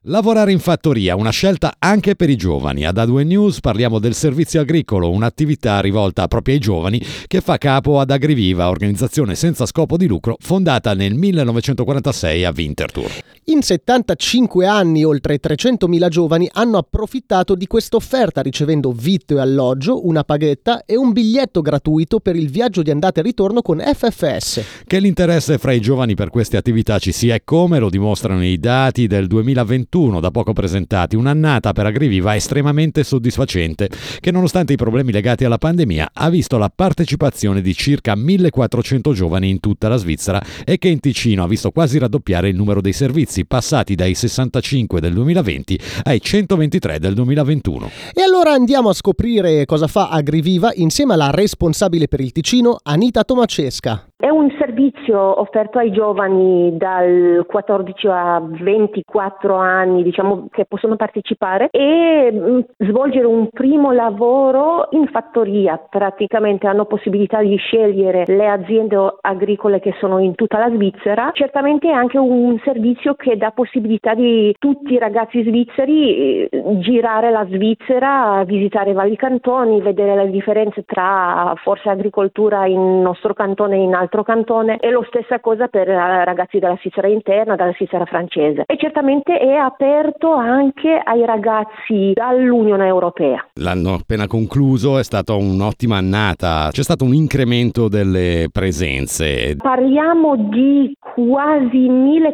Lavorare in fattoria, una scelta anche per i giovani. Ad A2 News parliamo del servizio agricolo, un'attività rivolta proprio ai giovani che fa capo ad Agriviva, organizzazione senza scopo di lucro fondata nel 1946 a Winterthur. In 75 anni oltre 300.000 giovani hanno approfittato di questa offerta ricevendo vitto e alloggio, una paghetta e un biglietto gratuito per il viaggio di andata e ritorno con FFS. Che l'interesse fra i giovani per queste attività ci sia e come lo dimostrano i dati del 2021 da poco presentati, un'annata per Agriviva estremamente soddisfacente che nonostante i problemi legati alla pandemia ha visto la partecipazione di circa 1400 giovani in tutta la Svizzera e che in Ticino ha visto quasi raddoppiare il numero dei servizi, passati dai 65 del 2020 ai 123 del 2021. E allora andiamo a scoprire cosa fa Agriviva insieme alla responsabile per il Ticino, Anita Tomacesca. È un servizio offerto ai giovani dal 14 a 24 anni, diciamo, che possono partecipare e svolgere un primo lavoro in fattoria. Praticamente hanno possibilità di scegliere le aziende agricole che sono in tutta la Svizzera. Certamente è anche un servizio che dà possibilità di tutti i ragazzi svizzeri girare la Svizzera, visitare vari cantoni, vedere le differenze tra forse agricoltura in nostro cantone e in altro cantone, e lo stessa cosa per ragazzi della Svizzera interna, dalla Svizzera francese, e certamente è aperto anche ai ragazzi dall'Unione Europea. L'anno appena concluso è stata un'ottima annata, c'è stato un incremento delle presenze. Parliamo di quasi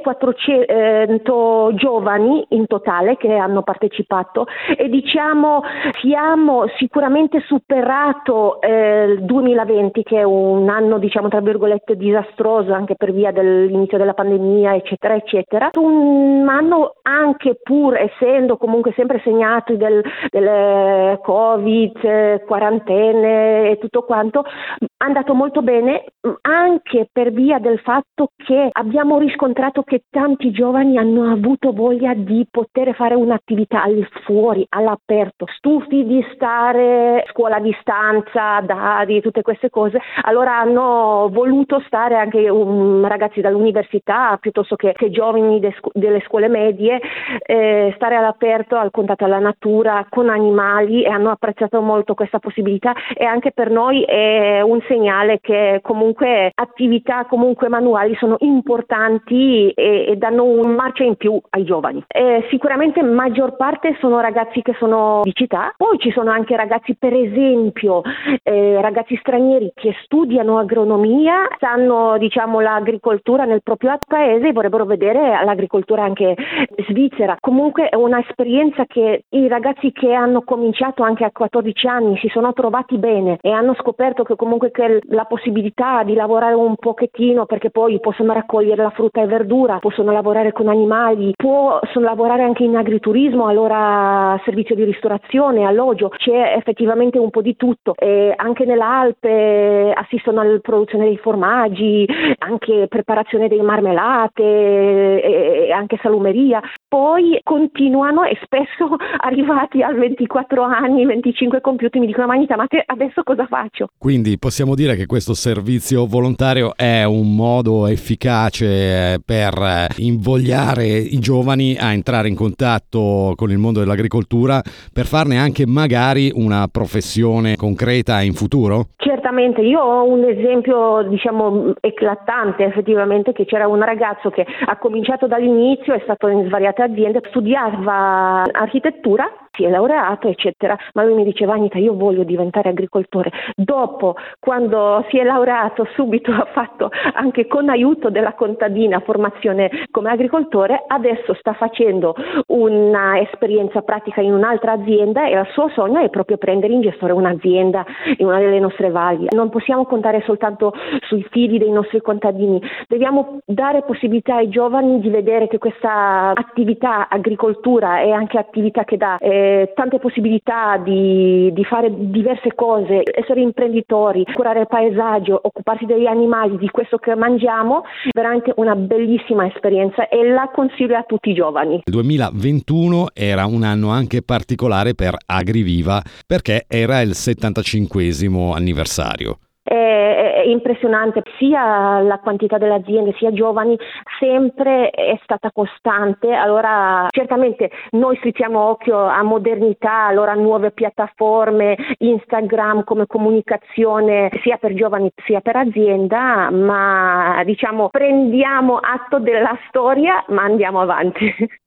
1400 giovani in totale che hanno partecipato e diciamo siamo sicuramente superato il 2020, che è un anno diciamo tra virgolette disastroso anche per via dell'inizio della pandemia eccetera eccetera, un anno anche pur essendo comunque sempre segnato del Covid, quarantene e tutto quanto, è andato molto bene anche per via del fatto che abbiamo riscontrato che tanti giovani hanno avuto voglia di poter fare un'attività al fuori, all'aperto, stufi di stare scuola a distanza, di tutte queste cose, allora hanno voluto stare anche ragazzi dall'università piuttosto che giovani delle scuole medie, stare all'aperto, al contatto alla natura, con animali, e hanno apprezzato molto questa possibilità, e anche per noi è un segnale che comunque attività comunque manuali sono importanti e danno un marcia in più ai giovani. Sicuramente maggior parte sono ragazzi che sono di città, poi ci sono anche ragazzi per esempio ragazzi stranieri che studiano agronomia, sanno diciamo l'agricoltura nel proprio paese e vorrebbero vedere l'agricoltura anche svizzera. Comunque è un'esperienza che i ragazzi che hanno cominciato anche a 14 anni si sono trovati bene e hanno scoperto che comunque che la possibilità di lavorare un pochettino, perché poi possono raccogliere la frutta e verdura, possono lavorare con animali, possono lavorare anche in agriturismo, allora servizio di ristorazione, alloggio, c'è effettivamente un po' di tutto, e anche nell'Alpe assistono alla produzione dei formaggi, anche preparazione dei marmelate e anche salumeria. Poi continuano e spesso arrivati a 24 anni, 25 compiuti mi dicono: Anita, ma te adesso cosa faccio? Quindi possiamo dire che questo servizio volontario è un modo efficace per invogliare i giovani a entrare in contatto con il mondo dell'agricoltura, per farne anche magari una professione concreta in futuro? Certamente, io ho un esempio diciamo eclatante effettivamente, che c'era un ragazzo che ha cominciato dall'inizio, è stato in svariate aziende, studiava architettura, si è laureato eccetera, ma lui mi diceva: Anita, io voglio diventare agricoltore. Dopo, quando si è laureato, subito ha fatto anche con aiuto della contadina formazione come agricoltore, adesso sta facendo una esperienza pratica in un'altra azienda e il suo sogno è proprio prendere in gestione un'azienda in una delle nostre valli. Non possiamo contare soltanto sui figli dei nostri contadini, dobbiamo dare possibilità ai giovani di vedere che questa attività agricoltura è anche attività che dà tante possibilità di fare diverse cose, essere imprenditori, curare il paesaggio, occuparsi degli animali, di questo che mangiamo, veramente una bellissima esperienza e la consiglio a tutti i giovani. Il 2021 era un anno anche particolare per Agriviva perché era il 75esimo anniversario. è impressionante, sia la quantità delle aziende sia giovani sempre è stata costante. Allora certamente noi strizziamo occhio a modernità, allora nuove piattaforme, Instagram come comunicazione sia per giovani sia per azienda, ma diciamo prendiamo atto della storia ma andiamo avanti.